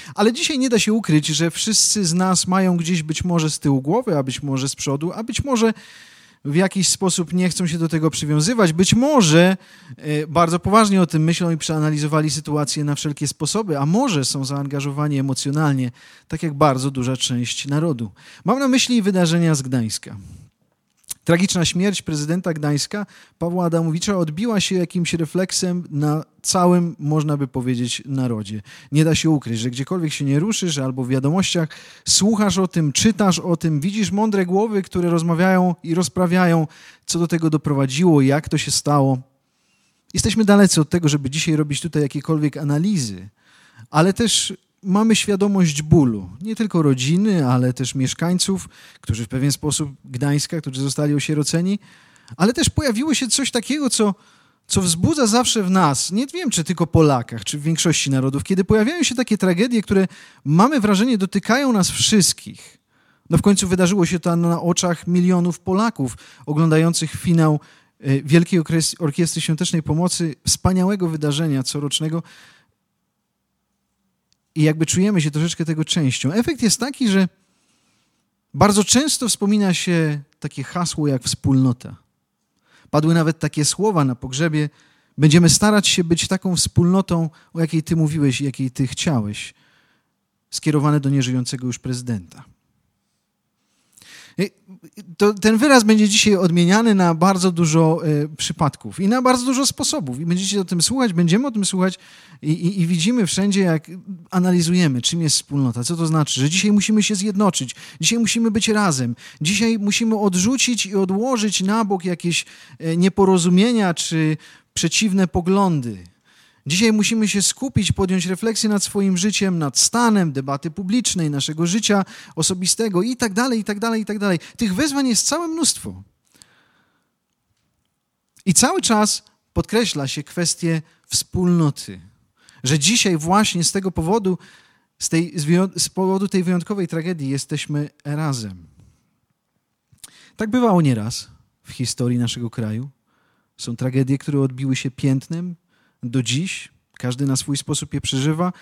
Ale dzisiaj nie da się ukryć, że wszyscy z nas mają gdzieś być może z tyłu głowy, a być może z przodu, a być może w jakiś sposób nie chcą się do tego przywiązywać. Być może bardzo poważnie o tym myślą i przeanalizowali sytuację na wszelkie sposoby, a może są zaangażowani emocjonalnie, tak jak bardzo duża część narodu. Mam na myśli wydarzenia z Gdańska. Tragiczna śmierć prezydenta Gdańska, Pawła Adamowicza, odbiła się jakimś refleksem na całym, można by powiedzieć, narodzie. Nie da się ukryć, że gdziekolwiek się nie ruszysz, albo w wiadomościach słuchasz o tym, czytasz o tym, widzisz mądre głowy, które rozmawiają i rozprawiają, co do tego doprowadziło, jak to się stało. Jesteśmy dalecy od tego, żeby dzisiaj robić tutaj jakiekolwiek analizy, ale też mamy świadomość bólu, nie tylko rodziny, ale też mieszkańców, którzy w pewien sposób Gdańska, którzy zostali osieroceni, ale też pojawiło się coś takiego, co wzbudza zawsze w nas, nie wiem, czy tylko Polakach, czy w większości narodów, kiedy pojawiają się takie tragedie, które mamy wrażenie dotykają nas wszystkich. No w końcu wydarzyło się to na oczach milionów Polaków oglądających finał Wielkiej Orkiestry Świątecznej Pomocy, wspaniałego wydarzenia corocznego, i jakby czujemy się troszeczkę tego częścią. Efekt jest taki, że bardzo często wspomina się takie hasło jak wspólnota. Padły nawet takie słowa na pogrzebie: będziemy starać się być taką wspólnotą, o jakiej ty mówiłeś i jakiej ty chciałeś, skierowane do nieżyjącego już prezydenta. Ten wyraz będzie dzisiaj odmieniany na bardzo dużo przypadków i na bardzo dużo sposobów. I będziecie o tym słuchać, będziemy o tym słuchać i widzimy wszędzie, jak analizujemy, czym jest wspólnota, co to znaczy, że dzisiaj musimy się zjednoczyć, dzisiaj musimy być razem, dzisiaj musimy odrzucić i odłożyć na bok jakieś nieporozumienia czy przeciwne poglądy. Dzisiaj musimy się skupić, podjąć refleksję nad swoim życiem, nad stanem debaty publicznej, naszego życia osobistego i tak dalej, i tak dalej, i tak dalej. Tych wyzwań jest całe mnóstwo. I cały czas podkreśla się kwestię wspólnoty. Że dzisiaj właśnie z tego powodu, z powodu tej wyjątkowej tragedii jesteśmy razem. Tak bywało nieraz w historii naszego kraju. Są tragedie, które odbiły się piętnem do dziś. Każdy na swój sposób je przeżywa.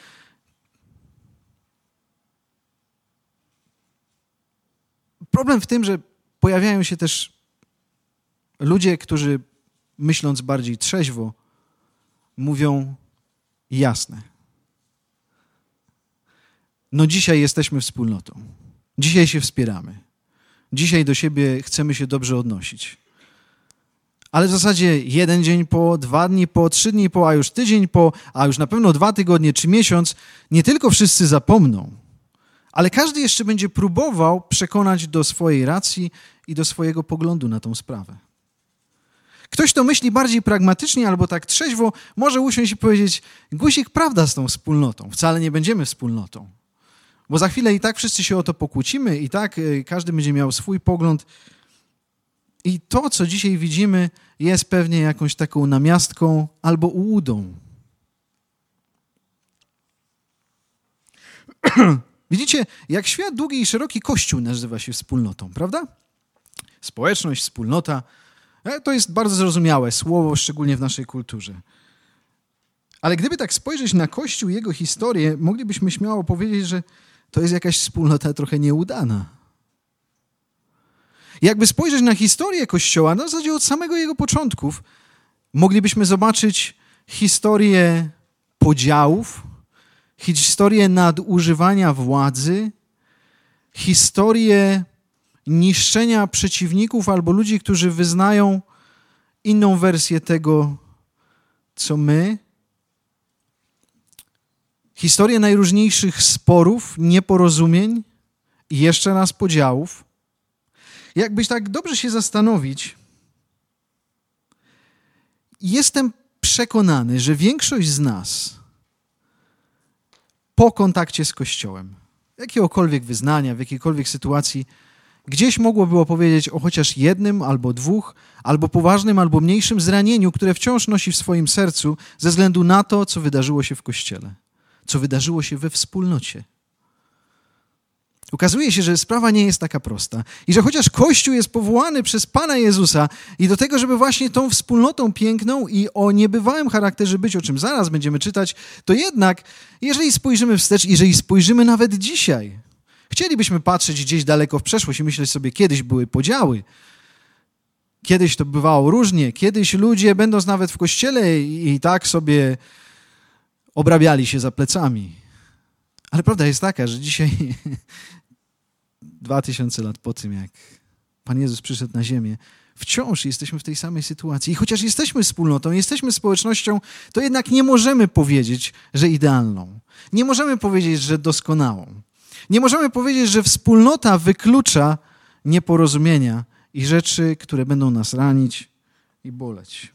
Problem w tym, że pojawiają się też ludzie, którzy myśląc bardziej trzeźwo, mówią jasne. No dzisiaj jesteśmy wspólnotą. Dzisiaj się wspieramy. Dzisiaj do siebie chcemy się dobrze odnosić. Ale w zasadzie 1 dzień po, 2 dni po, 3 dni po, a już tydzień po, a już na pewno 2 tygodnie czy miesiąc, nie tylko wszyscy zapomną, ale każdy jeszcze będzie próbował przekonać do swojej racji i do swojego poglądu na tą sprawę. Ktoś, kto myśli bardziej pragmatycznie albo tak trzeźwo, może usiąść i powiedzieć: guzik, prawda z tą wspólnotą, wcale nie będziemy wspólnotą. Bo za chwilę i tak wszyscy się o to pokłócimy, i tak każdy będzie miał swój pogląd. I to, co dzisiaj widzimy, jest pewnie jakąś taką namiastką albo ułudą. Widzicie, jak świat długi i szeroki, Kościół nazywa się wspólnotą, prawda? Społeczność, wspólnota, to jest bardzo zrozumiałe słowo, szczególnie w naszej kulturze. Ale gdyby tak spojrzeć na Kościół i jego historię, moglibyśmy śmiało powiedzieć, że to jest jakaś wspólnota trochę nieudana. Jakby spojrzeć na historię Kościoła, no w zasadzie od samego jego początków, moglibyśmy zobaczyć historię podziałów, historię nadużywania władzy, historię niszczenia przeciwników albo ludzi, którzy wyznają inną wersję tego, co my. Historię najróżniejszych sporów, nieporozumień i jeszcze raz podziałów. Jakbyś tak dobrze się zastanowić, jestem przekonany, że większość z nas po kontakcie z Kościołem, jakiegokolwiek wyznania, w jakiejkolwiek sytuacji, gdzieś mogło było powiedzieć o chociaż jednym, albo 2, albo poważnym, albo mniejszym zranieniu, które wciąż nosi w swoim sercu ze względu na to, co wydarzyło się w Kościele, co wydarzyło się we wspólnocie. Okazuje się, że sprawa nie jest taka prosta i że chociaż Kościół jest powołany przez Pana Jezusa i do tego, żeby właśnie tą wspólnotą piękną i o niebywałym charakterze być, o czym zaraz będziemy czytać, to jednak, jeżeli spojrzymy wstecz, jeżeli spojrzymy nawet dzisiaj, chcielibyśmy patrzeć gdzieś daleko w przeszłość i myśleć sobie, kiedyś były podziały, kiedyś to bywało różnie, kiedyś ludzie, będąc nawet w kościele i tak sobie obrabiali się za plecami. Ale prawda jest taka, że dzisiaj 2000 lat po tym, jak Pan Jezus przyszedł na ziemię, wciąż jesteśmy w tej samej sytuacji. I chociaż jesteśmy wspólnotą, jesteśmy społecznością, to jednak nie możemy powiedzieć, że idealną. Nie możemy powiedzieć, że doskonałą. Nie możemy powiedzieć, że wspólnota wyklucza nieporozumienia i rzeczy, które będą nas ranić i boleć.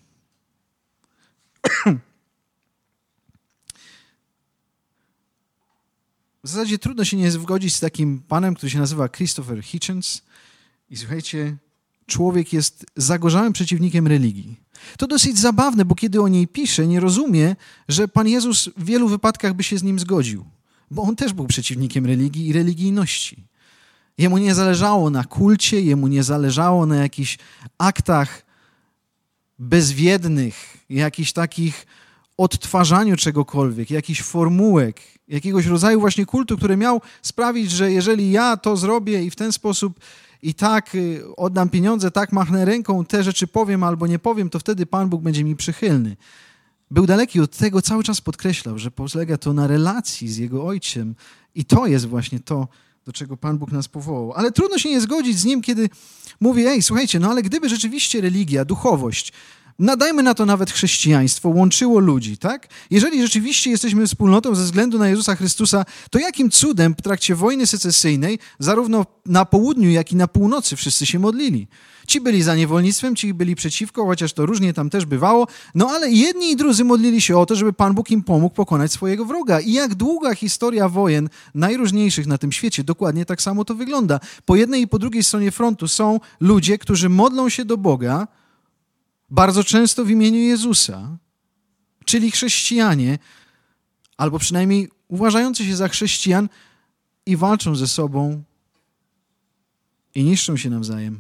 W zasadzie trudno się nie zgodzić z takim panem, który się nazywa Christopher Hitchens. I słuchajcie, człowiek jest zagorzałym przeciwnikiem religii. To dosyć zabawne, bo kiedy o niej pisze, nie rozumie, że Pan Jezus w wielu wypadkach by się z nim zgodził. Bo on też był przeciwnikiem religii i religijności. Jemu nie zależało na kulcie, jemu nie zależało na jakichś aktach bezwiednych, jakichś takich odtwarzaniu czegokolwiek, jakichś formułek, jakiegoś rodzaju właśnie kultu, który miał sprawić, że jeżeli ja to zrobię i w ten sposób i tak oddam pieniądze, tak machnę ręką, te rzeczy powiem albo nie powiem, to wtedy Pan Bóg będzie mi przychylny. Był daleki od tego, cały czas podkreślał, że polega to na relacji z Jego Ojcem i to jest właśnie to, do czego Pan Bóg nas powołał. Ale trudno się nie zgodzić z Nim, kiedy mówi, słuchajcie, no ale gdyby rzeczywiście religia, duchowość, nadajmy na to nawet chrześcijaństwo, łączyło ludzi, tak? Jeżeli rzeczywiście jesteśmy wspólnotą ze względu na Jezusa Chrystusa, to jakim cudem w trakcie wojny secesyjnej, zarówno na południu, jak i na północy wszyscy się modlili? Ci byli za niewolnictwem, ci byli przeciwko, chociaż to różnie tam też bywało, no ale jedni i drudzy modlili się o to, żeby Pan Bóg im pomógł pokonać swojego wroga. I jak długa historia wojen najróżniejszych na tym świecie, dokładnie tak samo to wygląda. Po jednej i po drugiej stronie frontu są ludzie, którzy modlą się do Boga, bardzo często w imieniu Jezusa, czyli chrześcijanie, albo przynajmniej uważający się za chrześcijan i walczą ze sobą i niszczą się nawzajem.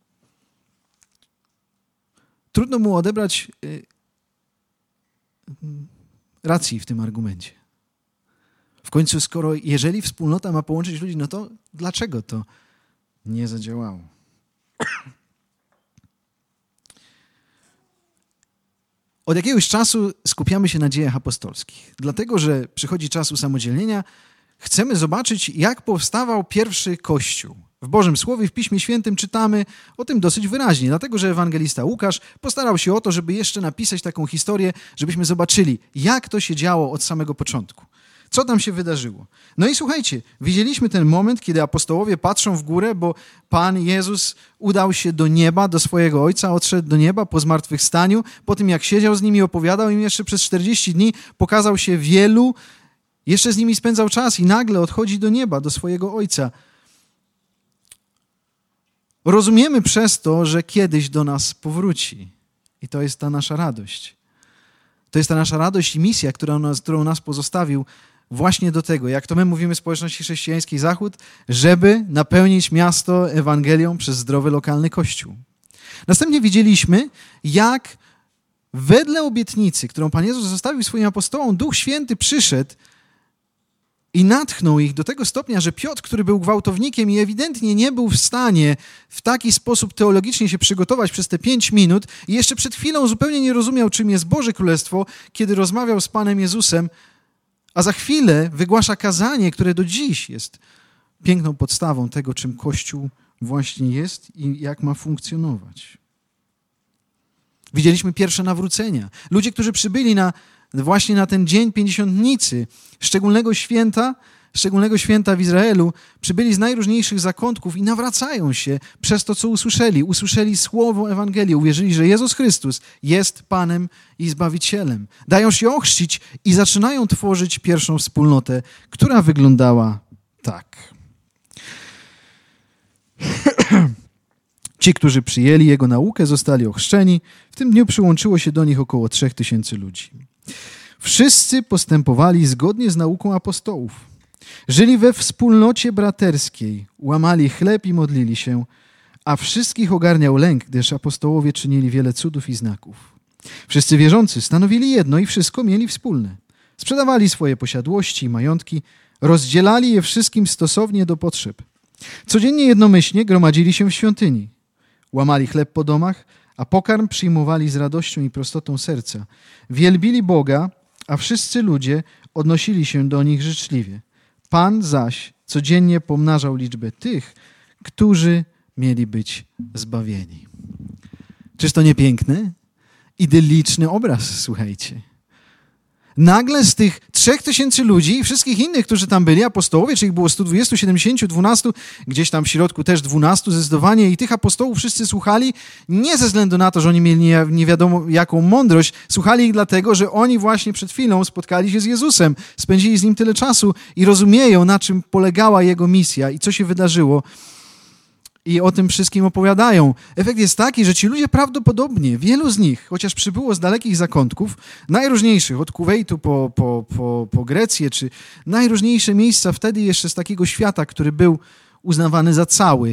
Trudno mu odebrać racji w tym argumencie. W końcu, jeżeli wspólnota ma połączyć ludzi, no to dlaczego to nie zadziałało? Od jakiegoś czasu skupiamy się na dziejach apostolskich, dlatego że przychodzi czas usamodzielnienia. Chcemy zobaczyć, jak powstawał pierwszy Kościół. W Bożym Słowie, w Piśmie Świętym czytamy o tym dosyć wyraźnie, dlatego że ewangelista Łukasz postarał się o to, żeby jeszcze napisać taką historię, żebyśmy zobaczyli, jak to się działo od samego początku. Co tam się wydarzyło? No i słuchajcie, widzieliśmy ten moment, kiedy apostołowie patrzą w górę, bo Pan Jezus udał się do nieba, do swojego Ojca, odszedł do nieba po zmartwychwstaniu. Po tym, jak siedział z nimi, opowiadał im jeszcze przez 40 dni, pokazał się wielu, jeszcze z nimi spędzał czas i nagle odchodzi do nieba, do swojego Ojca. Rozumiemy przez to, że kiedyś do nas powróci. I to jest ta nasza radość. To jest ta nasza radość i misja, którą nas pozostawił właśnie do tego, jak to my mówimy w społeczności chrześcijańskiej Zachód, żeby napełnić miasto Ewangelią przez zdrowy, lokalny Kościół. Następnie widzieliśmy, jak wedle obietnicy, którą Pan Jezus zostawił swoim apostołom, Duch Święty przyszedł i natchnął ich do tego stopnia, że Piotr, który był gwałtownikiem i ewidentnie nie był w stanie w taki sposób teologicznie się przygotować przez te 5 minut i jeszcze przed chwilą zupełnie nie rozumiał, czym jest Boże Królestwo, kiedy rozmawiał z Panem Jezusem, a za chwilę wygłasza kazanie, które do dziś jest piękną podstawą tego, czym Kościół właśnie jest i jak ma funkcjonować. Widzieliśmy pierwsze nawrócenia. Ludzie, którzy przybyli właśnie na ten dzień Pięćdziesiątnicy, szczególnego święta w Izraelu, przybyli z najróżniejszych zakątków i nawracają się przez to, co usłyszeli. Usłyszeli słowo Ewangelii, uwierzyli, że Jezus Chrystus jest Panem i Zbawicielem. Dają się ochrzcić i zaczynają tworzyć pierwszą wspólnotę, która wyglądała tak. Ci, którzy przyjęli Jego naukę, zostali ochrzczeni. W tym dniu przyłączyło się do nich około 3000 ludzi. Wszyscy postępowali zgodnie z nauką apostołów. Żyli we wspólnocie braterskiej, łamali chleb i modlili się, a wszystkich ogarniał lęk, gdyż apostołowie czynili wiele cudów i znaków. Wszyscy wierzący stanowili jedno i wszystko mieli wspólne. Sprzedawali swoje posiadłości i majątki, rozdzielali je wszystkim stosownie do potrzeb. Codziennie jednomyślnie gromadzili się w świątyni. Łamali chleb po domach, a pokarm przyjmowali z radością i prostotą serca. Wielbili Boga, a wszyscy ludzie odnosili się do nich życzliwie. Pan zaś codziennie pomnażał liczbę tych, którzy mieli być zbawieni. Czyż to nie piękny, idylliczny obraz, słuchajcie. Nagle z tych 3000 ludzi i wszystkich innych, którzy tam byli, apostołowie, czyli było 120, 70, 12, gdzieś tam w środku też 12 zdecydowanie i tych apostołów wszyscy słuchali nie ze względu na to, że oni mieli nie wiadomo jaką mądrość, słuchali ich dlatego, że oni właśnie przed chwilą spotkali się z Jezusem, spędzili z Nim tyle czasu i rozumieją, na czym polegała Jego misja i co się wydarzyło. I o tym wszystkim opowiadają. Efekt jest taki, że ci ludzie prawdopodobnie, wielu z nich, chociaż przybyło z dalekich zakątków, najróżniejszych, od Kuwejtu po Grecję, czy najróżniejsze miejsca wtedy jeszcze z takiego świata, który był uznawany za cały.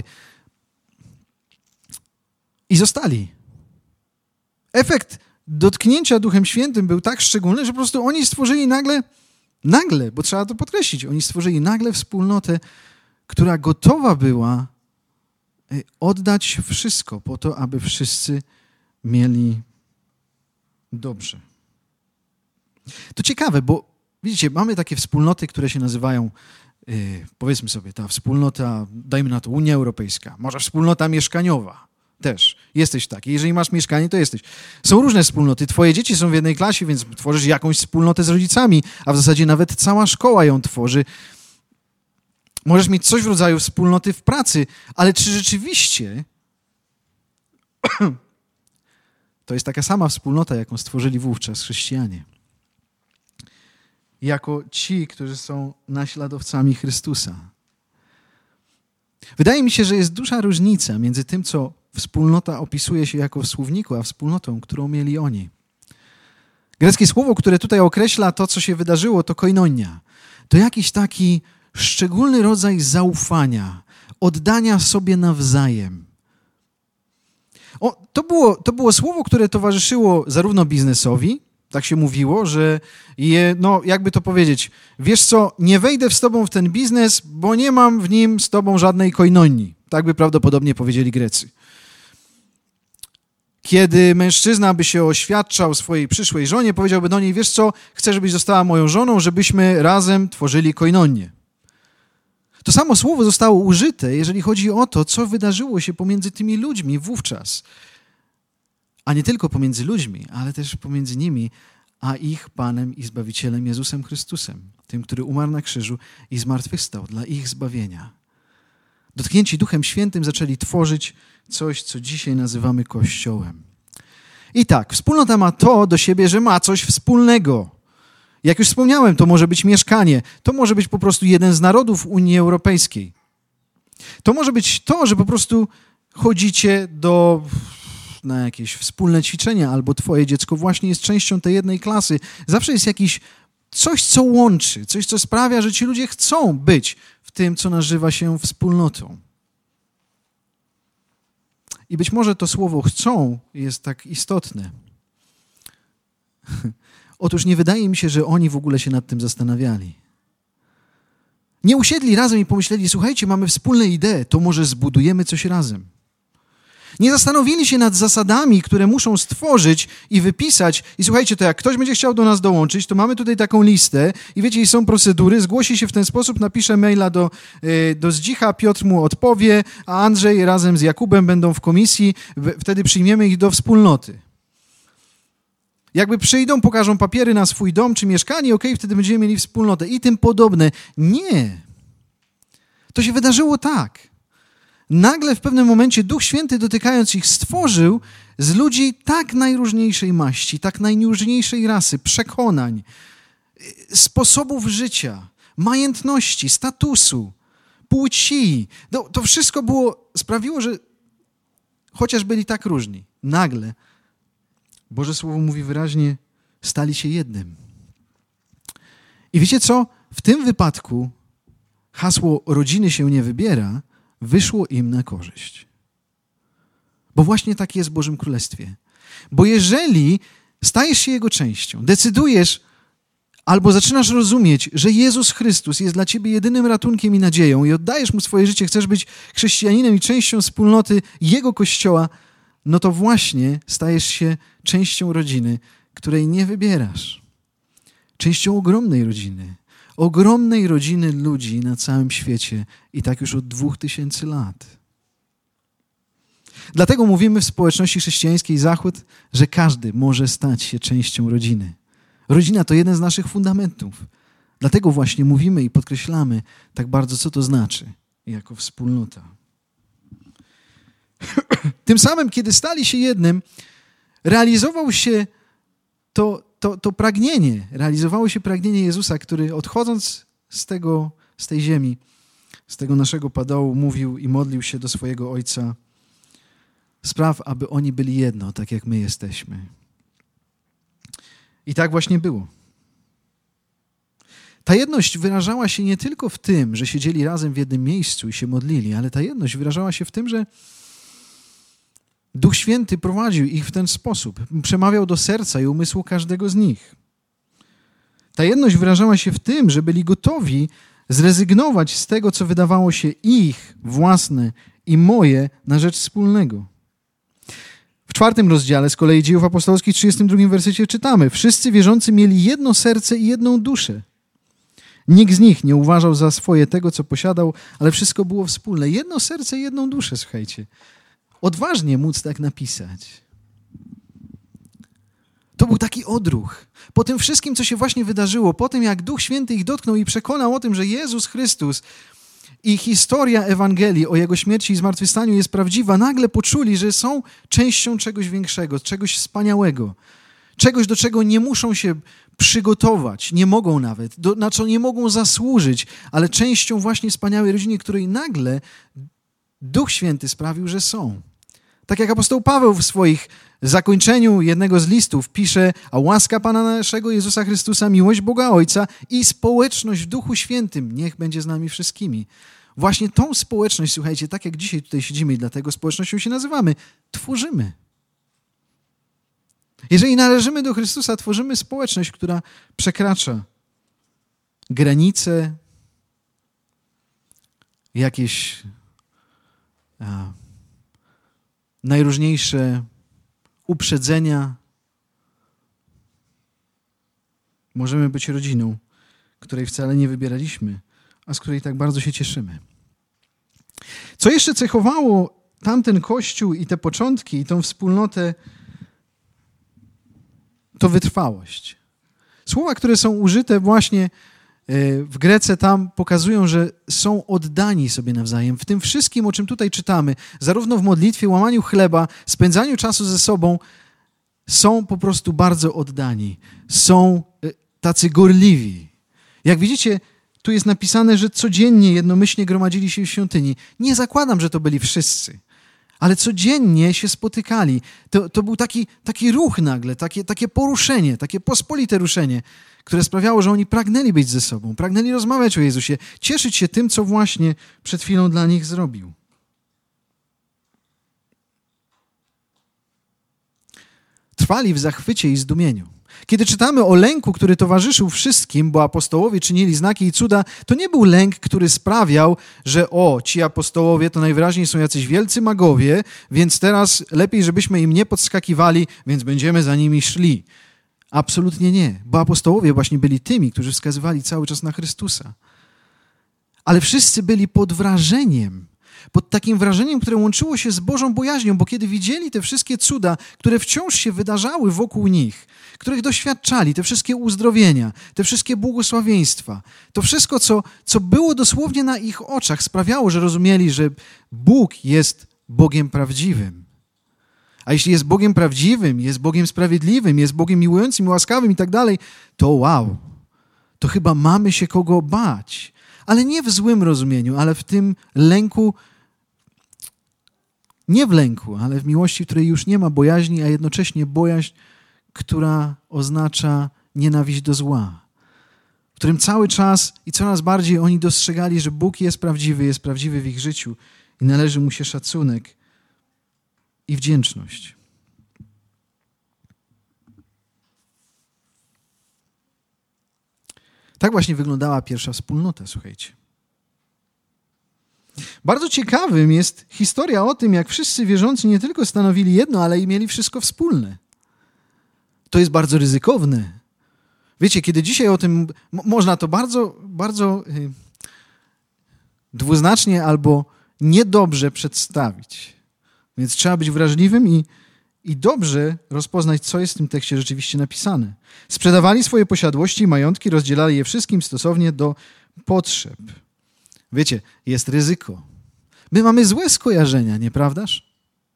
I zostali. Efekt dotknięcia Duchem Świętym był tak szczególny, że po prostu oni stworzyli nagle, bo trzeba to podkreślić, oni stworzyli nagle wspólnotę, która gotowa była oddać wszystko po to, aby wszyscy mieli dobrze. To ciekawe, bo widzicie, mamy takie wspólnoty, które się nazywają, powiedzmy sobie, ta wspólnota, dajmy na to, Unia Europejska, może wspólnota mieszkaniowa też. Jesteś taki. Jeżeli masz mieszkanie, to jesteś. Są różne wspólnoty. Twoje dzieci są w jednej klasie, więc tworzysz jakąś wspólnotę z rodzicami, a w zasadzie nawet cała szkoła ją tworzy. Możesz mieć coś w rodzaju wspólnoty w pracy, ale czy rzeczywiście to jest taka sama wspólnota, jaką stworzyli wówczas chrześcijanie? Jako ci, którzy są naśladowcami Chrystusa. Wydaje mi się, że jest duża różnica między tym, co wspólnota opisuje się jako w słowniku, a wspólnotą, którą mieli oni. Greckie słowo, które tutaj określa to, co się wydarzyło, to koinonia. To jakiś taki szczególny rodzaj zaufania, oddania sobie nawzajem. To było słowo, które towarzyszyło zarówno biznesowi, tak się mówiło, że jakby to powiedzieć, wiesz co, nie wejdę z tobą w ten biznes, bo nie mam w nim z tobą żadnej koinonii. Tak by prawdopodobnie powiedzieli Grecy. Kiedy mężczyzna by się oświadczał swojej przyszłej żonie, powiedziałby do niej, wiesz co, chcę, żebyś została moją żoną, żebyśmy razem tworzyli koinonię. To samo słowo zostało użyte, jeżeli chodzi o to, co wydarzyło się pomiędzy tymi ludźmi wówczas. A nie tylko pomiędzy ludźmi, ale też pomiędzy nimi, a ich Panem i Zbawicielem Jezusem Chrystusem, tym, który umarł na krzyżu i zmartwychwstał dla ich zbawienia. Dotknięci Duchem Świętym zaczęli tworzyć coś, co dzisiaj nazywamy Kościołem. I tak, wspólnota ma to do siebie, że ma coś wspólnego. Jak już wspomniałem, to może być mieszkanie, to może być po prostu jeden z narodów Unii Europejskiej. To może być to, że po prostu chodzicie na jakieś wspólne ćwiczenia, albo twoje dziecko właśnie jest częścią tej jednej klasy. Zawsze jest jakiś coś, co łączy, coś, co sprawia, że ci ludzie chcą być w tym, co nazywa się wspólnotą. I być może to słowo chcą jest tak istotne. Otóż nie wydaje mi się, że oni w ogóle się nad tym zastanawiali. Nie usiedli razem i pomyśleli, słuchajcie, mamy wspólne idee, to może zbudujemy coś razem. Nie zastanowili się nad zasadami, które muszą stworzyć i wypisać. I słuchajcie, to jak ktoś będzie chciał do nas dołączyć, to mamy tutaj taką listę i wiecie, i są procedury, zgłosi się w ten sposób, napisze maila do Zdzicha, Piotr mu odpowie, a Andrzej razem z Jakubem będą w komisji, wtedy przyjmiemy ich do wspólnoty. Jakby przyjdą, pokażą papiery na swój dom czy mieszkanie, wtedy będziemy mieli wspólnotę i tym podobne. Nie. To się wydarzyło tak. Nagle w pewnym momencie Duch Święty, dotykając ich, stworzył z ludzi tak najróżniejszej maści, tak najróżniejszej rasy, przekonań, sposobów życia, majątności, statusu, płci. To wszystko sprawiło, że chociaż byli tak różni, nagle Boże Słowo mówi wyraźnie, stali się jednym. I wiecie co? W tym wypadku hasło rodziny się nie wybiera, wyszło im na korzyść. Bo właśnie tak jest w Bożym Królestwie. Bo jeżeli stajesz się Jego częścią, decydujesz albo zaczynasz rozumieć, że Jezus Chrystus jest dla ciebie jedynym ratunkiem i nadzieją i oddajesz Mu swoje życie, chcesz być chrześcijaninem i częścią wspólnoty Jego Kościoła, no to właśnie stajesz się częścią rodziny, której nie wybierasz. Częścią ogromnej rodziny ludzi na całym świecie i tak już od 2000 lat. Dlatego mówimy w społeczności chrześcijańskiej Zachód, że każdy może stać się częścią rodziny. Rodzina to jeden z naszych fundamentów. Dlatego właśnie mówimy i podkreślamy tak bardzo, co to znaczy jako wspólnota. Tym samym, kiedy stali się jednym, realizował się to pragnienie, realizowało się pragnienie Jezusa, który odchodząc z tej ziemi, z tego naszego padołu, mówił i modlił się do swojego Ojca: spraw, aby oni byli jedno, tak jak my jesteśmy. I tak właśnie było. Ta jedność wyrażała się nie tylko w tym, że siedzieli razem w jednym miejscu i się modlili, ale ta jedność wyrażała się w tym, że Duch Święty prowadził ich w ten sposób. Przemawiał do serca i umysłu każdego z nich. Ta jedność wyrażała się w tym, że byli gotowi zrezygnować z tego, co wydawało się ich własne i moje na rzecz wspólnego. W 4 rozdziale z kolei Dziejów Apostolskich, w 32 wersecie czytamy: wszyscy wierzący mieli jedno serce i jedną duszę. Nikt z nich nie uważał za swoje tego, co posiadał, ale wszystko było wspólne. Jedno serce i jedną duszę, słuchajcie. Odważnie móc tak napisać. To był taki odruch. Po tym wszystkim, co się właśnie wydarzyło, po tym, jak Duch Święty ich dotknął i przekonał o tym, że Jezus Chrystus i historia Ewangelii o Jego śmierci i zmartwychwstaniu jest prawdziwa, nagle poczuli, że są częścią czegoś większego, czegoś wspaniałego. Czegoś, do czego nie muszą się przygotować, nie mogą nawet, na co nie mogą zasłużyć, ale częścią właśnie wspaniałej rodziny, której nagle Duch Święty sprawił, że są. Tak jak apostoł Paweł w swoich zakończeniu jednego z listów pisze: a łaska Pana naszego Jezusa Chrystusa, miłość Boga Ojca i społeczność w Duchu Świętym niech będzie z nami wszystkimi. Właśnie tą społeczność, słuchajcie, tak jak dzisiaj tutaj siedzimy i dlatego społecznością się nazywamy, tworzymy. Jeżeli należymy do Chrystusa, tworzymy społeczność, która przekracza granice, jakieś najróżniejsze uprzedzenia. Możemy być rodziną, której wcale nie wybieraliśmy, a z której tak bardzo się cieszymy. Co jeszcze cechowało tamten Kościół i te początki, i tą wspólnotę, to wytrwałość. Słowa, które są użyte właśnie w Grece tam, pokazują, że są oddani sobie nawzajem. W tym wszystkim, o czym tutaj czytamy, zarówno w modlitwie, łamaniu chleba, spędzaniu czasu ze sobą, są po prostu bardzo oddani. Są tacy gorliwi. Jak widzicie, tu jest napisane, że codziennie jednomyślnie gromadzili się w świątyni. Nie zakładam, że to byli wszyscy, ale codziennie się spotykali. To był taki ruch nagle, takie poruszenie, takie pospolite ruszenie, które sprawiało, że oni pragnęli być ze sobą, pragnęli rozmawiać o Jezusie, cieszyć się tym, co właśnie przed chwilą dla nich zrobił. Trwali w zachwycie i zdumieniu. Kiedy czytamy o lęku, który towarzyszył wszystkim, bo apostołowie czynili znaki i cuda, to nie był lęk, który sprawiał, że ci apostołowie to najwyraźniej są jacyś wielcy magowie, więc teraz lepiej, żebyśmy im nie podskakiwali, więc będziemy za nimi szli. Absolutnie nie, bo apostołowie właśnie byli tymi, którzy wskazywali cały czas na Chrystusa. Ale wszyscy byli pod wrażeniem, pod takim wrażeniem, które łączyło się z Bożą bojaźnią, bo kiedy widzieli te wszystkie cuda, które wciąż się wydarzały wokół nich, których doświadczali, te wszystkie uzdrowienia, te wszystkie błogosławieństwa, to wszystko, co było dosłownie na ich oczach, sprawiało, że rozumieli, że Bóg jest Bogiem prawdziwym. A jeśli jest Bogiem prawdziwym, jest Bogiem sprawiedliwym, jest Bogiem miłującym i łaskawym i tak dalej, to wow, to chyba mamy się kogo bać. Ale nie w złym rozumieniu, ale w tym lęku, nie w lęku, ale w miłości, w której już nie ma bojaźni, a jednocześnie bojaźń, która oznacza nienawiść do zła. w którym cały czas i coraz bardziej oni dostrzegali, że Bóg jest prawdziwy w ich życiu i należy Mu się szacunek i wdzięczność. Tak właśnie wyglądała pierwsza wspólnota, słuchajcie. Bardzo ciekawym jest historia o tym, jak wszyscy wierzący nie tylko stanowili jedno, ale i mieli wszystko wspólne. To jest bardzo ryzykowne. Wiecie, kiedy dzisiaj o tym można to bardzo dwuznacznie albo niedobrze przedstawić. Więc trzeba być wrażliwym i dobrze rozpoznać, co jest w tym tekście rzeczywiście napisane. Sprzedawali swoje posiadłości i majątki, rozdzielali je wszystkim stosownie do potrzeb. Wiecie, jest ryzyko. My mamy złe skojarzenia, nieprawdaż?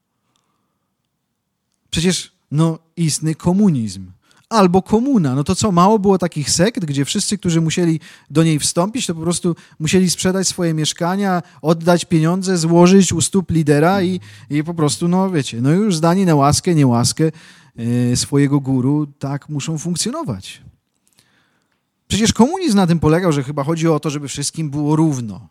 Przecież istny komunizm. Albo komuna. To co, mało było takich sekt, gdzie wszyscy, którzy musieli do niej wstąpić, to po prostu musieli sprzedać swoje mieszkania, oddać pieniądze, złożyć u stóp lidera i po prostu, już zdani na łaskę, niełaskę swojego guru, tak muszą funkcjonować. Przecież komunizm na tym polegał, że chyba chodzi o to, żeby wszystkim było równo.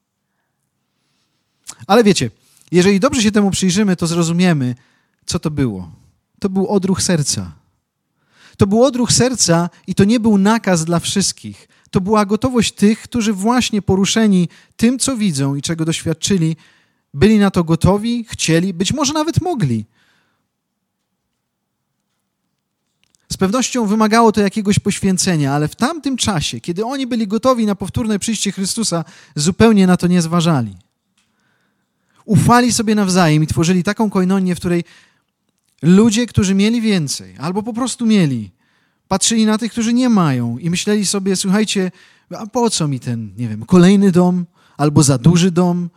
Ale wiecie, jeżeli dobrze się temu przyjrzymy, to zrozumiemy, co to było. To był odruch serca. To był odruch serca i to nie był nakaz dla wszystkich. To była gotowość tych, którzy właśnie poruszeni tym, co widzą i czego doświadczyli, byli na to gotowi, chcieli, być może nawet mogli. Z pewnością wymagało to jakiegoś poświęcenia, ale w tamtym czasie, kiedy oni byli gotowi na powtórne przyjście Chrystusa, zupełnie na to nie zważali. Ufali sobie nawzajem i tworzyli taką koinonię, w której ludzie, którzy mieli więcej, albo po prostu mieli, patrzyli na tych, którzy nie mają i myśleli sobie, słuchajcie, a po co mi ten, kolejny dom, albo za duży dom?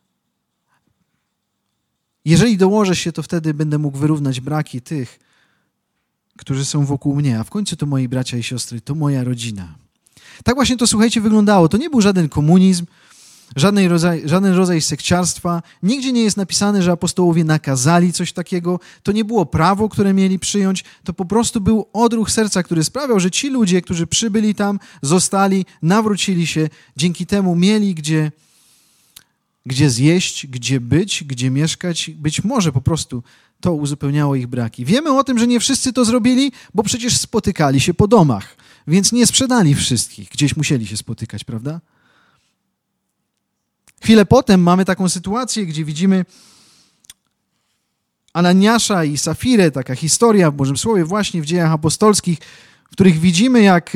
Jeżeli dołożę się, to wtedy będę mógł wyrównać braki tych, którzy są wokół mnie, a w końcu to moi bracia i siostry, to moja rodzina. Tak właśnie to, słuchajcie, wyglądało. To nie był żaden komunizm, żaden rodzaj sekciarstwa. Nigdzie nie jest napisane, że apostołowie nakazali coś takiego. To nie było prawo, które mieli przyjąć. To po prostu był odruch serca, który sprawiał, że ci ludzie, którzy przybyli tam, zostali, nawrócili się. Dzięki temu mieli gdzie zjeść, gdzie być, gdzie mieszkać. Być może po prostu to uzupełniało ich braki. Wiemy o tym, że nie wszyscy to zrobili, bo przecież spotykali się po domach. Więc nie sprzedali wszystkich. Gdzieś musieli się spotykać, prawda? Chwilę potem mamy taką sytuację, gdzie widzimy Ananiasza i Safirę, taka historia w Bożym Słowie właśnie w Dziejach Apostolskich, w których widzimy, jak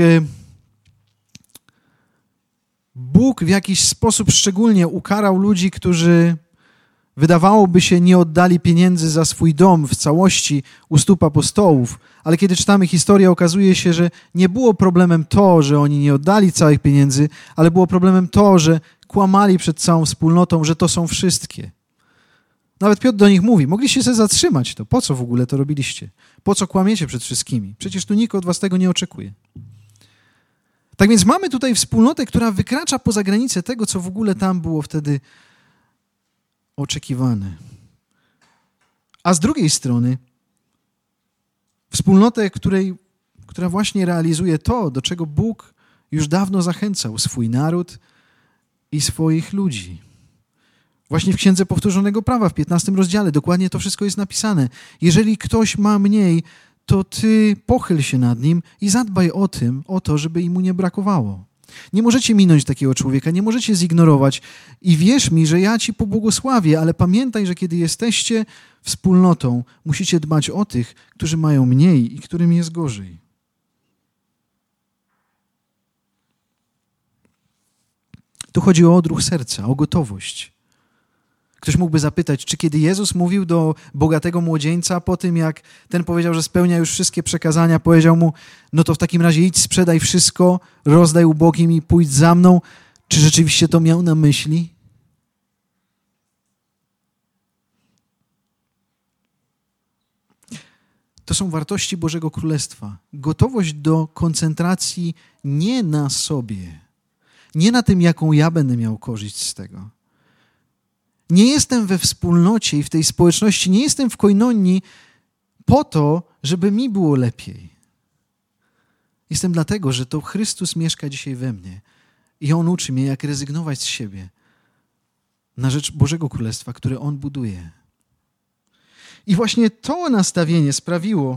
Bóg w jakiś sposób szczególnie ukarał ludzi, którzy wydawałoby się nie oddali pieniędzy za swój dom w całości u stóp apostołów, ale kiedy czytamy historię, okazuje się, że nie było problemem to, że oni nie oddali całych pieniędzy, ale było problemem to, że kłamali przed całą wspólnotą, że to są wszystkie. Nawet Piotr do nich mówi, mogliście się zatrzymać to. Po co w ogóle to robiliście? Po co kłamiecie przed wszystkimi? Przecież tu nikt od was tego nie oczekuje. Tak więc mamy tutaj wspólnotę, która wykracza poza granicę tego, co w ogóle tam było wtedy oczekiwane. A z drugiej strony wspólnotę, która właśnie realizuje to, do czego Bóg już dawno zachęcał swój naród i swoich ludzi. Właśnie w Księdze Powtórzonego Prawa, w 15 rozdziale, dokładnie to wszystko jest napisane. Jeżeli ktoś ma mniej, to ty pochyl się nad nim i zadbaj o to, żeby mu nie brakowało. Nie możecie minąć takiego człowieka, nie możecie zignorować i wierz mi, że ja ci pobłogosławię, ale pamiętaj, że kiedy jesteście wspólnotą, musicie dbać o tych, którzy mają mniej i którym jest gorzej. Tu chodzi o odruch serca, o gotowość. Ktoś mógłby zapytać, czy kiedy Jezus mówił do bogatego młodzieńca po tym, jak ten powiedział, że spełnia już wszystkie przekazania, powiedział mu, no to w takim razie idź, sprzedaj wszystko, rozdaj ubogim i pójdź za mną. Czy rzeczywiście to miał na myśli? To są wartości Bożego Królestwa. Gotowość do koncentracji nie na sobie, nie na tym, jaką ja będę miał korzyść z tego. Nie jestem we wspólnocie i w tej społeczności, nie jestem w koinonii po to, żeby mi było lepiej. Jestem dlatego, że to Chrystus mieszka dzisiaj we mnie i On uczy mnie, jak rezygnować z siebie na rzecz Bożego Królestwa, które On buduje. I właśnie to nastawienie sprawiło,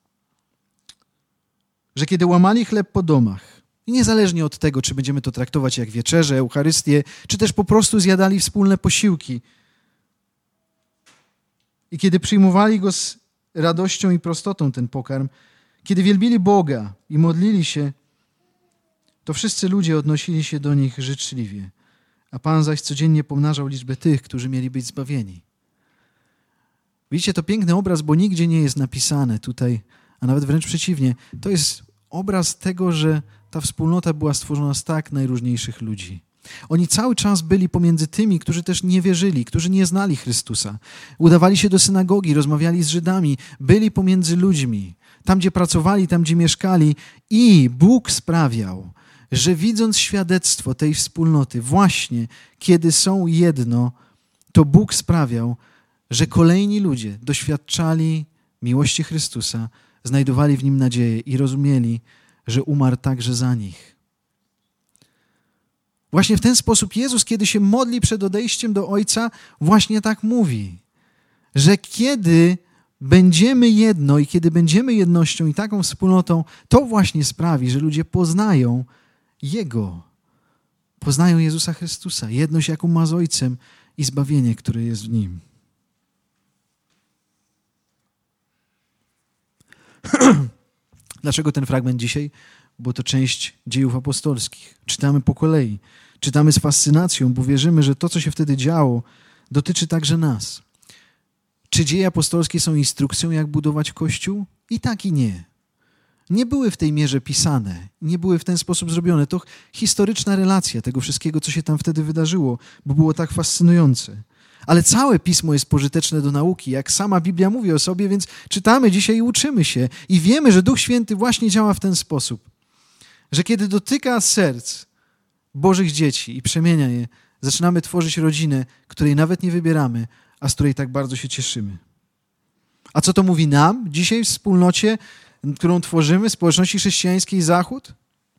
że kiedy łamali chleb po domach, i niezależnie od tego, czy będziemy to traktować jak wieczerzę, Eucharystię, czy też po prostu zjadali wspólne posiłki, i kiedy przyjmowali go z radością i prostotą ten pokarm, kiedy wielbili Boga i modlili się, to wszyscy ludzie odnosili się do nich życzliwie, a Pan zaś codziennie pomnażał liczbę tych, którzy mieli być zbawieni. Widzicie, to piękny obraz, bo nigdzie nie jest napisane tutaj, a nawet wręcz przeciwnie. To jest obraz tego, że ta wspólnota była stworzona z tak najróżniejszych ludzi. Oni cały czas byli pomiędzy tymi, którzy też nie wierzyli, którzy nie znali Chrystusa. Udawali się do synagogi, rozmawiali z Żydami, byli pomiędzy ludźmi, tam gdzie pracowali, tam gdzie mieszkali i Bóg sprawiał, że widząc świadectwo tej wspólnoty, właśnie kiedy są jedno, to Bóg sprawiał, że kolejni ludzie doświadczali miłości Chrystusa, znajdowali w Nim nadzieję i rozumieli, że umarł także za nich. Właśnie w ten sposób Jezus, kiedy się modli przed odejściem do Ojca, właśnie tak mówi, że kiedy będziemy jedno i kiedy będziemy jednością i taką wspólnotą, to właśnie sprawi, że ludzie poznają Jego, poznają Jezusa Chrystusa, jedność, jaką ma z Ojcem i zbawienie, które jest w Nim. Dlaczego ten fragment dzisiaj? Bo to część dziejów apostolskich. Czytamy po kolei. Czytamy z fascynacją, bo wierzymy, że to, co się wtedy działo, dotyczy także nas. Czy dzieje apostolskie są instrukcją, jak budować Kościół? I tak, i nie. Nie były w tej mierze pisane, nie były w ten sposób zrobione. To historyczna relacja tego wszystkiego, co się tam wtedy wydarzyło, bo było tak fascynujące. Ale całe Pismo jest pożyteczne do nauki, jak sama Biblia mówi o sobie, więc czytamy dzisiaj i uczymy się. I wiemy, że Duch Święty właśnie działa w ten sposób, że kiedy dotyka serc Bożych dzieci i przemienia je, zaczynamy tworzyć rodzinę, której nawet nie wybieramy, a z której tak bardzo się cieszymy. A co to mówi nam dzisiaj w wspólnocie, którą tworzymy, społeczności chrześcijańskiej Zachód?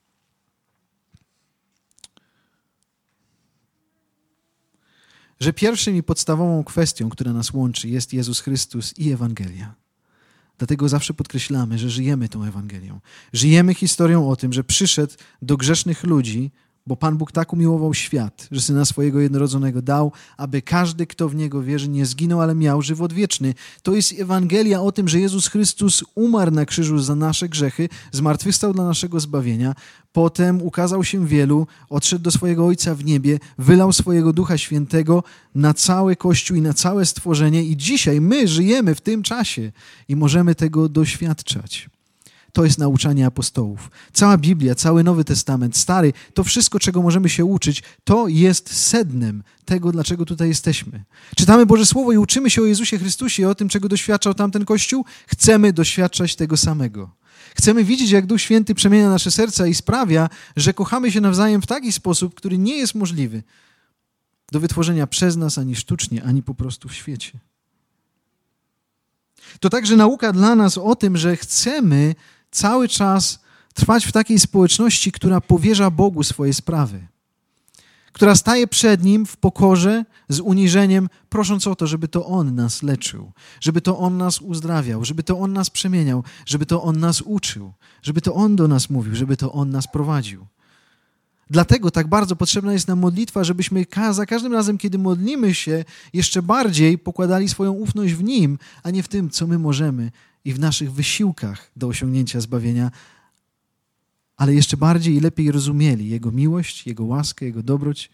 Że pierwszym i podstawową kwestią, która nas łączy, jest Jezus Chrystus i Ewangelia. Dlatego zawsze podkreślamy, że żyjemy tą Ewangelią. Żyjemy historią o tym, że przyszedł do grzesznych ludzi, bo Pan Bóg tak umiłował świat, że Syna swojego jednorodzonego dał, aby każdy, kto w Niego wierzy, nie zginął, ale miał żywot wieczny. To jest Ewangelia o tym, że Jezus Chrystus umarł na krzyżu za nasze grzechy, zmartwychwstał dla naszego zbawienia, potem ukazał się wielu, odszedł do swojego Ojca w niebie, wylał swojego Ducha Świętego na cały Kościół i na całe stworzenie i dzisiaj my żyjemy w tym czasie i możemy tego doświadczać. To jest nauczanie apostołów. Cała Biblia, cały Nowy Testament, Stary, to wszystko, czego możemy się uczyć, to jest sednem tego, dlaczego tutaj jesteśmy. Czytamy Boże Słowo i uczymy się o Jezusie Chrystusie, o tym, czego doświadczał tamten Kościół. Chcemy doświadczać tego samego. Chcemy widzieć, jak Duch Święty przemienia nasze serca i sprawia, że kochamy się nawzajem w taki sposób, który nie jest możliwy do wytworzenia przez nas ani sztucznie, ani po prostu w świecie. To także nauka dla nas o tym, że chcemy cały czas trwać w takiej społeczności, która powierza Bogu swoje sprawy, która staje przed Nim w pokorze, z uniżeniem, prosząc o to, żeby to On nas leczył, żeby to On nas uzdrawiał, żeby to On nas przemieniał, żeby to On nas uczył, żeby to On do nas mówił, żeby to On nas prowadził. Dlatego tak bardzo potrzebna jest nam modlitwa, żebyśmy za każdym razem, kiedy modlimy się, jeszcze bardziej pokładali swoją ufność w Nim, a nie w tym, co my możemy i w naszych wysiłkach do osiągnięcia zbawienia, ale jeszcze bardziej i lepiej rozumieli Jego miłość, Jego łaskę, Jego dobroć.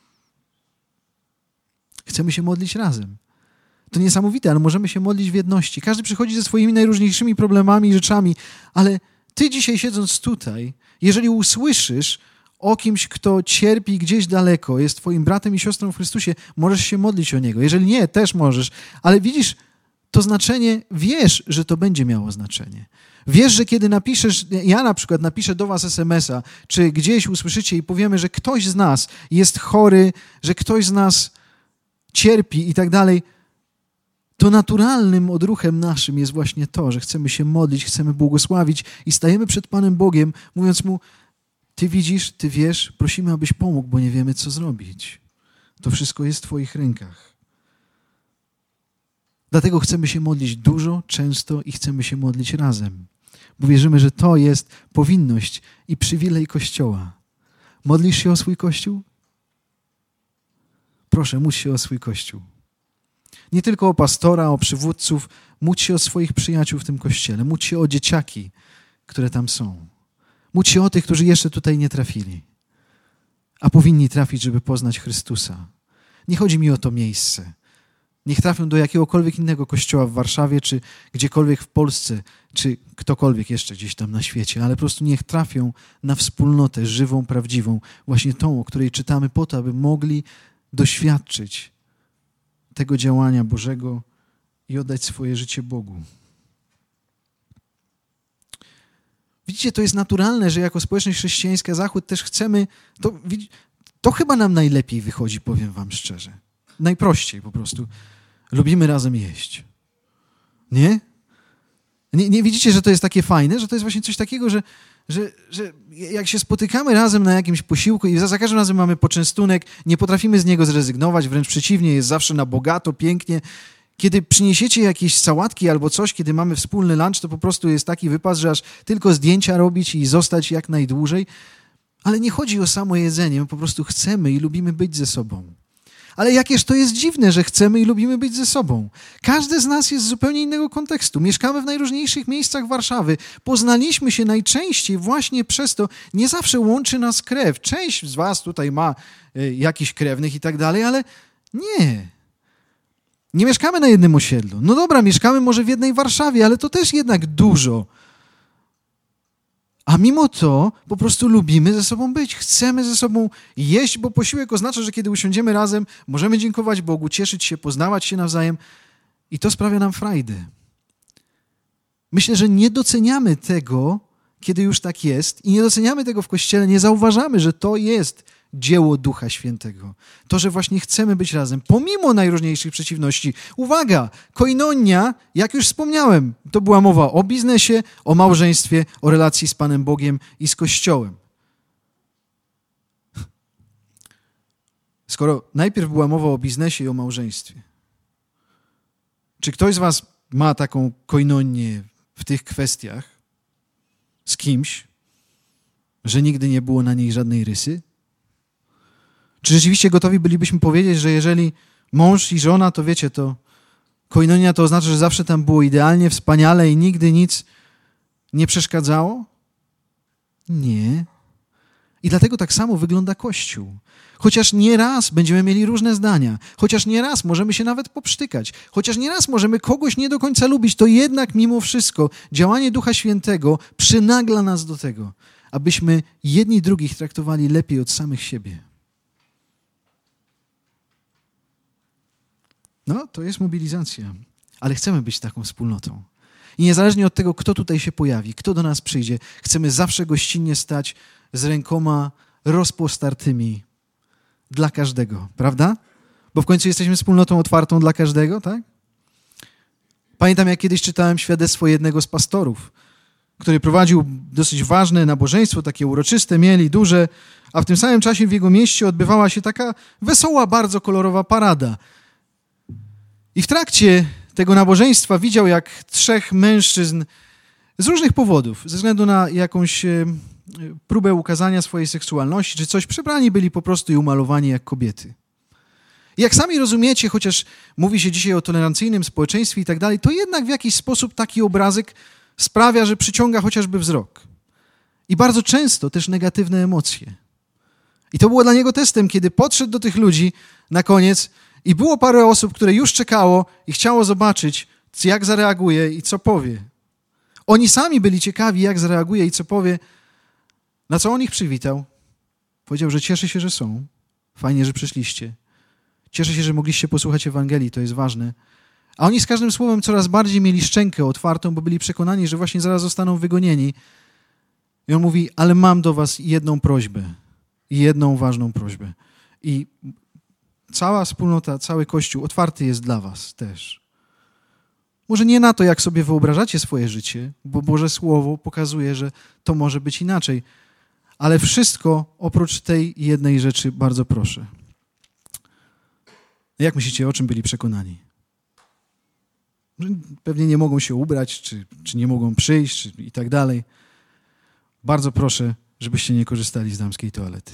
Chcemy się modlić razem. To niesamowite, ale możemy się modlić w jedności. Każdy przychodzi ze swoimi najróżniejszymi problemami i rzeczami, ale ty dzisiaj siedząc tutaj, jeżeli usłyszysz o kimś, kto cierpi gdzieś daleko, jest twoim bratem i siostrą w Chrystusie, możesz się modlić o niego. Jeżeli nie, też możesz. Ale widzisz, to znaczenie, wiesz, że to będzie miało znaczenie. Wiesz, że kiedy napiszesz, ja na przykład napiszę do was SMS-a, czy gdzieś usłyszycie i powiemy, że ktoś z nas jest chory, że ktoś z nas cierpi i tak dalej, to naturalnym odruchem naszym jest właśnie to, że chcemy się modlić, chcemy błogosławić i stajemy przed Panem Bogiem, mówiąc Mu: Ty widzisz, Ty wiesz, prosimy, abyś pomógł, bo nie wiemy, co zrobić. To wszystko jest w Twoich rękach. Dlatego chcemy się modlić dużo, często i chcemy się modlić razem. Bo wierzymy, że to jest powinność i przywilej Kościoła. Modlisz się o swój Kościół? Proszę, módl się o swój Kościół. Nie tylko o pastora, o przywódców, módl się o swoich przyjaciół w tym Kościele. Módl się o dzieciaki, które tam są. Módl się o tych, którzy jeszcze tutaj nie trafili, a powinni trafić, żeby poznać Chrystusa. Nie chodzi mi o to miejsce. Niech trafią do jakiegokolwiek innego kościoła w Warszawie, czy gdziekolwiek w Polsce, czy ktokolwiek jeszcze gdzieś tam na świecie, ale po prostu niech trafią na wspólnotę żywą, prawdziwą, właśnie tą, o której czytamy, po to, aby mogli doświadczyć tego działania Bożego i oddać swoje życie Bogu. Widzicie, to jest naturalne, że jako społeczność chrześcijańska Zachód też chcemy, to chyba nam najlepiej wychodzi, powiem wam szczerze. Najprościej po prostu. Lubimy razem jeść. Nie? Nie widzicie, że to jest takie fajne? Że to jest właśnie coś takiego, że jak się spotykamy razem na jakimś posiłku i za każdym razem mamy poczęstunek, nie potrafimy z niego zrezygnować, wręcz przeciwnie, jest zawsze na bogato, pięknie. Kiedy przyniesiecie jakieś sałatki albo coś, kiedy mamy wspólny lunch, to po prostu jest taki wypas, że aż tylko zdjęcia robić i zostać jak najdłużej. Ale nie chodzi o samo jedzenie, my po prostu chcemy i lubimy być ze sobą. Ale jakież to jest dziwne, że chcemy i lubimy być ze sobą. Każdy z nas jest z zupełnie innego kontekstu. Mieszkamy w najróżniejszych miejscach Warszawy. Poznaliśmy się najczęściej właśnie przez to. Nie zawsze łączy nas krew. Część z was tutaj ma jakichś krewnych i tak dalej, ale nie. Nie mieszkamy na jednym osiedlu. No dobra, mieszkamy może w jednej Warszawie, ale to też jednak dużo. A mimo to po prostu lubimy ze sobą być. Chcemy ze sobą jeść, bo posiłek oznacza, że kiedy usiądziemy razem, możemy dziękować Bogu, cieszyć się, poznawać się nawzajem i to sprawia nam frajdę. Myślę, że nie doceniamy tego, kiedy już tak jest i nie doceniamy tego w Kościele, nie zauważamy, że to jest dzieło Ducha Świętego. To, że właśnie chcemy być razem, pomimo najróżniejszych przeciwności. Uwaga, koinonia, jak już wspomniałem, to była mowa o biznesie, o małżeństwie, o relacji z Panem Bogiem i z Kościołem. Skoro najpierw była mowa o biznesie i o małżeństwie, czy ktoś z was ma taką koinonię w tych kwestiach z kimś, że nigdy nie było na niej żadnej rysy? Czy rzeczywiście gotowi bylibyśmy powiedzieć, że jeżeli mąż i żona, to wiecie, to koinonia to oznacza, że zawsze tam było idealnie, wspaniale i nigdy nic nie przeszkadzało? Nie. I dlatego tak samo wygląda Kościół. Chociaż nieraz będziemy mieli różne zdania, chociaż nieraz możemy się nawet popsztykać, chociaż nieraz możemy kogoś nie do końca lubić, to jednak mimo wszystko działanie Ducha Świętego przynagla nas do tego, abyśmy jedni drugich traktowali lepiej od samych siebie. No, to jest mobilizacja, ale chcemy być taką wspólnotą. I niezależnie od tego, kto tutaj się pojawi, kto do nas przyjdzie, chcemy zawsze gościnnie stać z rękoma rozpostartymi dla każdego, prawda? Bo w końcu jesteśmy wspólnotą otwartą dla każdego, tak? Pamiętam, jak kiedyś czytałem świadectwo jednego z pastorów, który prowadził dosyć ważne nabożeństwo, takie uroczyste, mieli duże, a w tym samym czasie w jego mieście odbywała się taka wesoła, bardzo kolorowa parada. I w trakcie tego nabożeństwa widział, jak 3 mężczyzn z różnych powodów, ze względu na jakąś próbę ukazania swojej seksualności, czy coś, przebrani byli po prostu i umalowani jak kobiety. I jak sami rozumiecie, chociaż mówi się dzisiaj o tolerancyjnym społeczeństwie i tak dalej, to jednak w jakiś sposób taki obrazek sprawia, że przyciąga chociażby wzrok. I bardzo często też negatywne emocje. I to było dla niego testem, kiedy podszedł do tych ludzi na koniec i było parę osób, które już czekało i chciało zobaczyć, jak zareaguje i co powie. Oni sami byli ciekawi, jak zareaguje i co powie. Na co on ich przywitał? Powiedział, że cieszy się, że są. Fajnie, że przyszliście. Cieszę się, że mogliście posłuchać Ewangelii, to jest ważne. A oni z każdym słowem coraz bardziej mieli szczękę otwartą, bo byli przekonani, że właśnie zaraz zostaną wygonieni. I on mówi, ale mam do was jedną prośbę. Jedną ważną prośbę. I cała wspólnota, cały Kościół otwarty jest dla was też. Może nie na to, jak sobie wyobrażacie swoje życie, bo Boże Słowo pokazuje, że to może być inaczej. Ale wszystko oprócz tej jednej rzeczy bardzo proszę. Jak myślicie, o czym byli przekonani? Że pewnie nie mogą się ubrać, czy nie mogą przyjść, i tak dalej. Bardzo proszę, żebyście nie korzystali z damskiej toalety.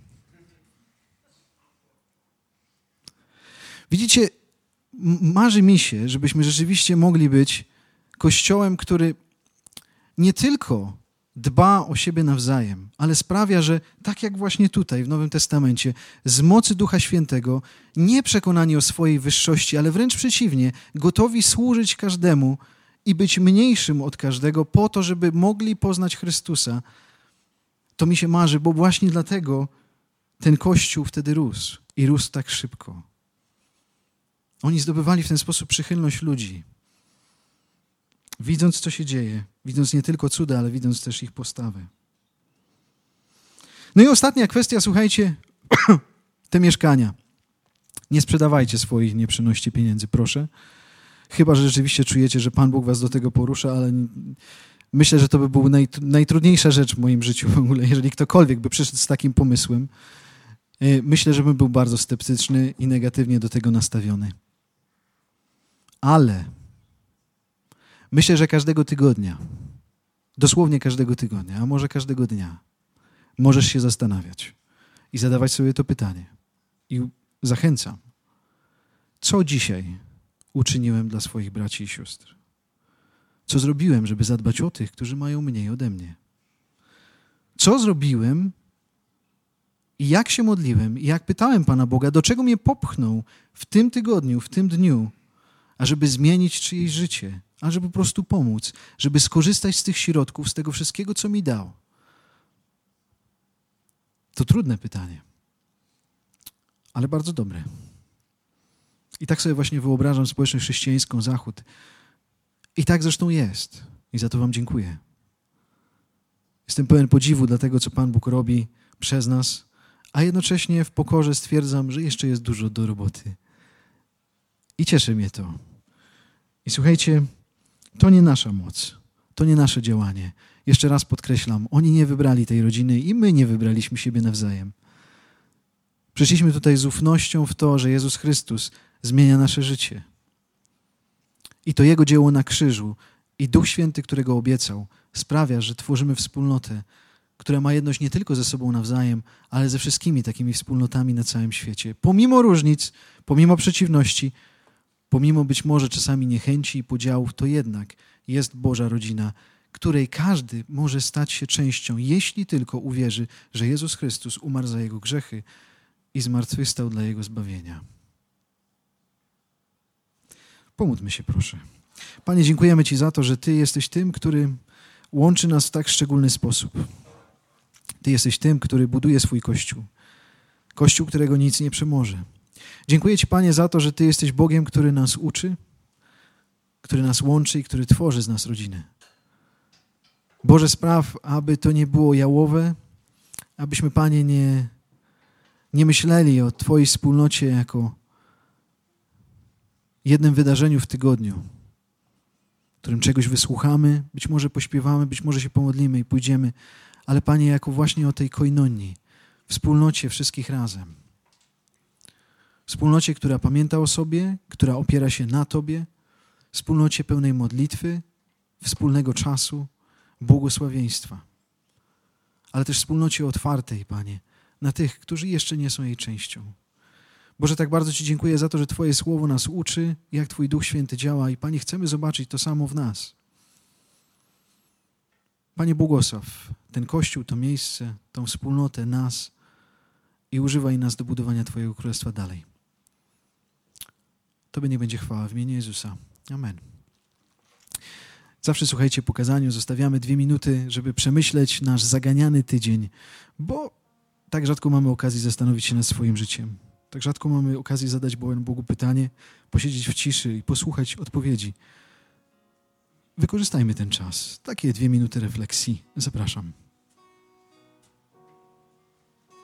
Widzicie, marzy mi się, żebyśmy rzeczywiście mogli być Kościołem, który nie tylko dba o siebie nawzajem, ale sprawia, że tak jak właśnie tutaj w Nowym Testamencie, z mocy Ducha Świętego, nie przekonani o swojej wyższości, ale wręcz przeciwnie, gotowi służyć każdemu i być mniejszym od każdego po to, żeby mogli poznać Chrystusa. To mi się marzy, bo właśnie dlatego ten Kościół wtedy rósł i rósł tak szybko. Oni zdobywali w ten sposób przychylność ludzi. Widząc, co się dzieje, widząc nie tylko cuda, ale widząc też ich postawę. No i ostatnia kwestia, słuchajcie, te mieszkania. Nie sprzedawajcie swoich, nie przynoście pieniędzy, proszę. Chyba że rzeczywiście czujecie, że Pan Bóg was do tego porusza, ale myślę, że to by była najtrudniejsza rzecz w moim życiu w ogóle, jeżeli ktokolwiek by przyszedł z takim pomysłem. Myślę, że bym był bardzo sceptyczny i negatywnie do tego nastawiony. Ale myślę, że każdego tygodnia, dosłownie każdego tygodnia, a może każdego dnia, możesz się zastanawiać i zadawać sobie to pytanie. I zachęcam, co dzisiaj uczyniłem dla swoich braci i sióstr? Co zrobiłem, żeby zadbać o tych, którzy mają mniej ode mnie? Co zrobiłem i jak się modliłem i jak pytałem Pana Boga, do czego mnie popchnął w tym tygodniu, w tym dniu, ażeby zmienić czyjeś życie, ażeby po prostu pomóc, żeby skorzystać z tych środków, z tego wszystkiego, co mi dał. To trudne pytanie, ale bardzo dobre. I tak sobie właśnie wyobrażam społeczność chrześcijańską, Zachód. I tak zresztą jest. I za to wam dziękuję. Jestem pełen podziwu dla tego, co Pan Bóg robi przez nas, a jednocześnie w pokorze stwierdzam, że jeszcze jest dużo do roboty. I cieszy mnie to. I słuchajcie, to nie nasza moc, to nie nasze działanie. Jeszcze raz podkreślam, oni nie wybrali tej rodziny i my nie wybraliśmy siebie nawzajem. Przyszliśmy tutaj z ufnością w to, że Jezus Chrystus zmienia nasze życie. I to Jego dzieło na krzyżu i Duch Święty, którego obiecał, sprawia, że tworzymy wspólnotę, która ma jedność nie tylko ze sobą nawzajem, ale ze wszystkimi takimi wspólnotami na całym świecie. Pomimo różnic, pomimo przeciwności, pomimo być może czasami niechęci i podziałów, to jednak jest Boża rodzina, której każdy może stać się częścią, jeśli tylko uwierzy, że Jezus Chrystus umarł za jego grzechy i zmartwychwstał dla jego zbawienia. Pomódlmy się, proszę. Panie, dziękujemy Ci za to, że Ty jesteś tym, który łączy nas w tak szczególny sposób. Ty jesteś tym, który buduje swój Kościół. Kościół, którego nic nie przemoże. Dziękuję Ci, Panie, za to, że Ty jesteś Bogiem, który nas uczy, który nas łączy i który tworzy z nas rodzinę. Boże, spraw, aby to nie było jałowe, abyśmy, Panie, nie myśleli o Twojej wspólnocie jako jednym wydarzeniu w tygodniu, w którym czegoś wysłuchamy, być może pośpiewamy, być może się pomodlimy i pójdziemy, ale Panie, jako właśnie o tej koinonii, wspólnocie wszystkich razem. Wspólnocie, która pamięta o sobie, która opiera się na Tobie, wspólnocie pełnej modlitwy, wspólnego czasu, błogosławieństwa, ale też wspólnocie otwartej, Panie, na tych, którzy jeszcze nie są jej częścią. Boże, tak bardzo Ci dziękuję za to, że Twoje Słowo nas uczy, jak Twój Duch Święty działa i Panie, chcemy zobaczyć to samo w nas. Panie, błogosław ten Kościół, to miejsce, tą wspólnotę, nas i używaj nas do budowania Twojego Królestwa dalej. Tobie niech będzie chwała w imieniu Jezusa. Amen. Zawsze, słuchajcie, po kazaniu zostawiamy 2 minuty, żeby przemyśleć nasz zaganiany tydzień, bo tak rzadko mamy okazję zastanowić się nad swoim życiem. Tak rzadko mamy okazję zadać Bogu pytanie, posiedzieć w ciszy i posłuchać odpowiedzi. Wykorzystajmy ten czas. Takie 2 minuty refleksji. Zapraszam.